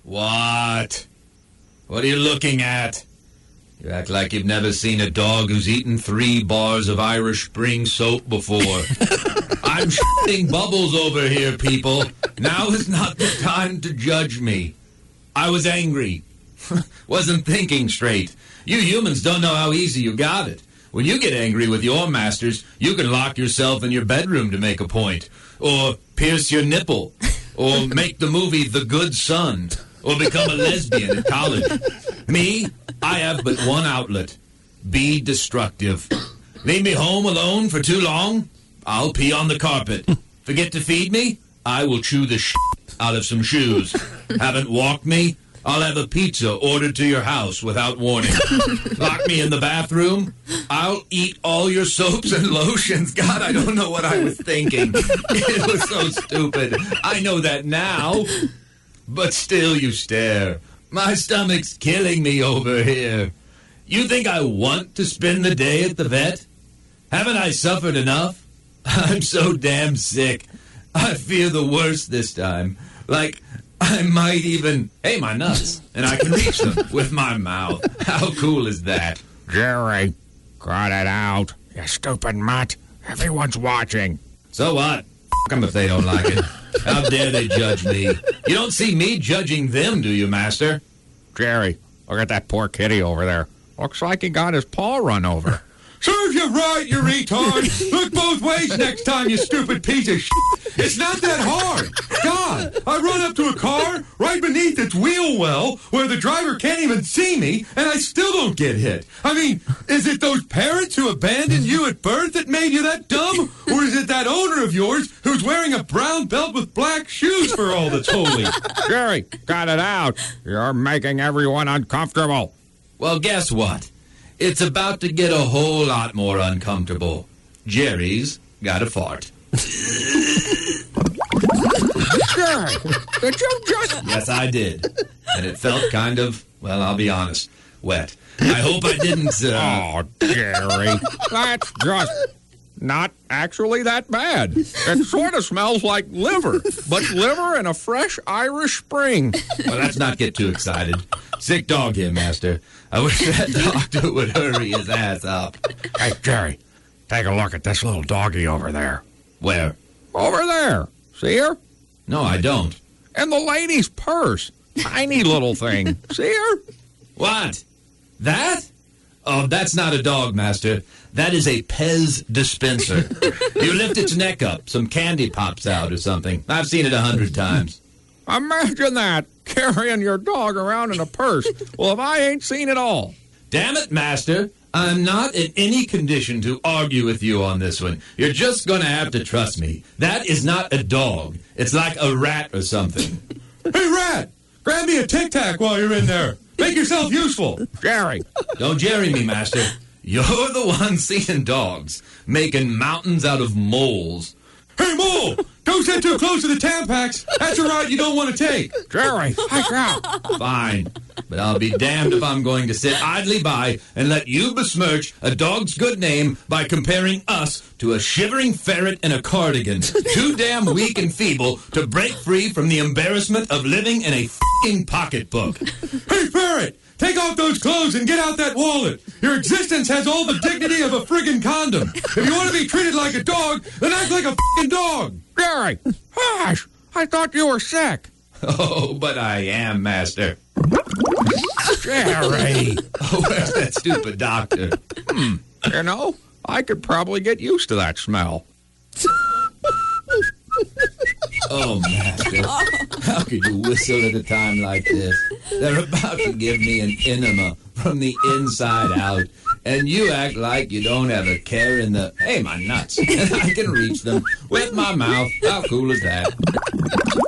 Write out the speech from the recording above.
What? What are you looking at? You act like you've never seen a dog who's eaten 3 bars of Irish Spring soap before. I'm shitting bubbles over here, people. Now is not the time to judge me. I was angry. Wasn't thinking straight. You humans don't know how easy you got it. When you get angry with your masters, you can lock yourself in your bedroom to make a point. Or pierce your nipple. Or make the movie The Good Son. Or become a lesbian at college. Me, I have but one outlet. Be destructive. Leave me home alone for too long? I'll pee on the carpet. Forget to feed me? I will chew the shit out of some shoes. Haven't walked me? I'll have a pizza ordered to your house without warning. Lock me in the bathroom? I'll eat all your soaps and lotions. God, I don't know what I was thinking. It was so stupid. I know that now. But still you stare. My stomach's killing me over here. You think I want to spend the day at the vet? Haven't I suffered enough? I'm so damn sick. I fear the worst this time. Like, I might even... Hey, my nuts. And I can reach them with my mouth. How cool is that? Jerry, cut it out. You stupid mutt. Everyone's watching. So what? F*** them if they don't like it. How dare they judge me? You don't see me judging them, do you, Master? Jerry, look at that poor kitty over there. Looks like he got his paw run over. Serves you right, you retard. Look both ways next time, you stupid piece of shit. It's not that hard. God, I run up to a car right beneath its wheel well where the driver can't even see me, and I still don't get hit. I mean, is it those parents who abandoned you at birth that made you that dumb? Or is it that owner of yours who's wearing a brown belt with black shoes for all that's holy? Jerry, cut it out. You're making everyone uncomfortable. Well, guess what? It's about to get a whole lot more uncomfortable. Jerry's got a fart. Jerry, did you just... Yes, I did. And it felt kind of, well, I'll be honest, wet. I hope I didn't... Oh, Jerry, that's just not actually that bad. It sort of smells like liver, but liver in a fresh Irish Spring. Well, let's not get too excited. Sick dog here, Master. I wish that doctor would hurry his ass up. Hey, Jerry, take a look at this little doggy over there. Where? Over there. See her? No, I don't. In the lady's purse. Tiny little thing. See her? What? That? Oh, that's not a dog, Master. That is a Pez dispenser. You lift its neck up, some candy pops out or something. I've seen it 100 times. Imagine that, carrying your dog around in a purse. Well, if I ain't seen it all. Damn it, Master. I'm not in any condition to argue with you on this one. You're just going to have to trust me. That is not a dog. It's like a rat or something. Hey, rat! Grab me a Tic Tac while you're in there. Make yourself useful. Jerry. Don't Jerry me, Master. You're the one seeing dogs, making mountains out of moles. Hey, Mole! Don't sit too close to the Tampax. That's a ride you don't want to take. Jerry, hike out. Fine, but I'll be damned if I'm going to sit idly by and let you besmirch a dog's good name by comparing us to a shivering ferret in a cardigan, too damn weak and feeble to break free from the embarrassment of living in a f***ing pocketbook. Hey, ferret! Take off those clothes and get out that wallet. Your existence has all the dignity of a friggin' condom. If you want to be treated like a dog, then act like a f***ing dog. Jerry, hush! I thought you were sick. Oh, but I am, Master. Jerry! Oh, where's that stupid doctor? You know, I could probably get used to that smell. Oh, Master, how could you whistle at a time like this? They're about to give me an enema from the inside out, and you act like you don't have a care in the... Hey, my nuts. And I can reach them with my mouth. How cool is that?